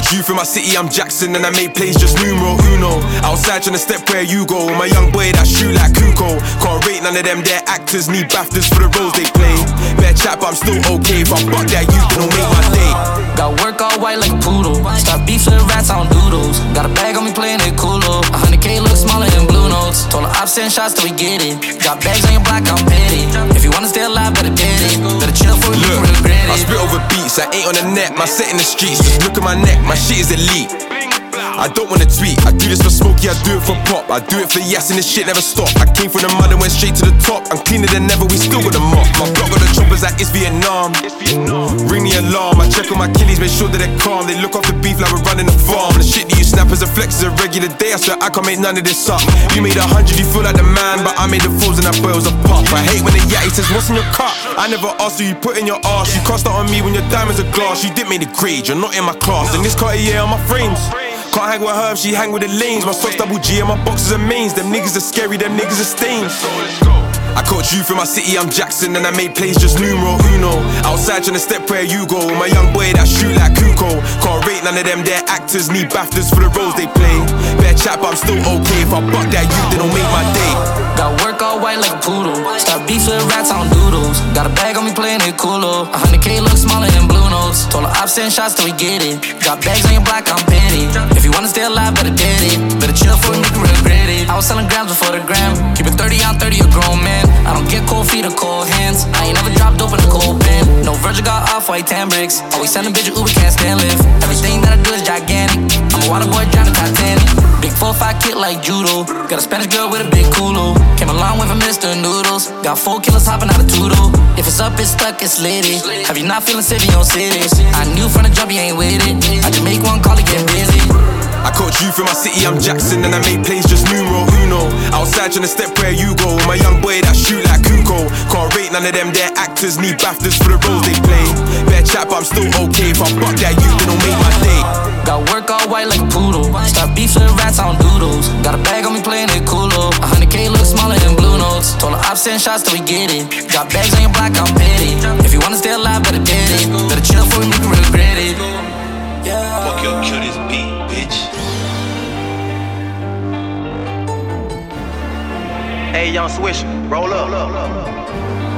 coach youth in my city, I'm Jackson, and I make plays just numero uno. Outside trying to step where you go, my young boy that shoot like Kuko. Can't rate none of them, they're actors, need BAFTAs for the roles they play. Better chat, but I'm still okay. If I buck that youth, then don't make my day. Got work all white like a poodle. Start beef for the rats on doodles. Got a bag on me playing it coolo. 100K look smaller than blue notes. Told her I'm sending shots till we get it. Got bags on your block, I'm petty. If you wanna stay alive, better get it. Better chill for you, regret it. I spit over beats, I ain't on the net. My set in the streets, just look at my neck. My shit is elite. I don't wanna tweet, I do this for Smokey, I do it for Pop. I do it for Yas and this shit never stop. I came from the mud and went straight to the top. I'm cleaner than ever, we still got the mop. My block got the choppers like it's Vietnam. Ring the alarm, I check on my killies, make sure that they're calm. They look off the beef like we're running the farm. The shit that you snap as a flex is a regular day. I swear I can't make none of this up. You made 100, you feel like the man, but I made the fools and that boils a pop. I hate when the yatty says, what's in your cup? I never asked who you put in your arse. You cast out on me when your diamonds are glass. You didn't make the grade, you're not in my class. And this Cartier on my frames. Can't hang with her, she hang with the lanes. My socks double G and my boxes are mains. Them niggas are scary, them niggas are stains. I coach youth in my city, I'm Jackson, and I made plays just numero uno. Outside trying to step where you go, my young boy that shoot like Kuko. Can't rate none of them, they're actors, need BAFTAs for the roles they play. Better chat, but I'm still okay. If I buck that youth, then don't make my day. Got work all white like a poodle. Start beef for the rats on doodles. Got a bag on me playing it coolo. 100K look smaller than blue notes. Told her I'm sending shots till we get it. Got bags on your block, I'm petty. If you wanna stay alive, better get it. Better chill for a nigga, regret it. I was selling grams before the gram. Keep it 30 on 30, a grown man. I don't get cold feet or cold hands. I ain't never dropped dope in a cold pen. No Virgil got off-white tan bricks. Always send a bitch a Uber, can't stand lift. Everything that I do is gigantic. I'm a water boy drowning Titanic. Big 4-5 kid like judo. Got a Spanish girl with a big culo. Came a long way from Mr. Noodles. Got 4 killers hopping out of Tudo. If it's up, it's stuck, it's litty. Have you not feeling city on city? I knew from the jump you ain't with it. I just make one call to get busy. I coach youth in my city, I'm Jackson, and I make plays just numero uno. Outside trying to step where you go, my young boy that shoot like Kuko. Can't rate none of them, they're actors, need BAFTAs for the roles they play. Better chat, but I'm still okay. If I buck that youth, then don't make my day. Got work all white like a poodle. Start beef for the rats on doodles. Got a bag on me playing it coolo. 100K look smaller than blue notes. Told her I'm sending shots till we get it. Got bags on your block, I'm petty. If you wanna stay alive, better get it. Better chill for a nigga, regret it. Fuck your kill this beat, bitch. Hey, young Swish, roll up.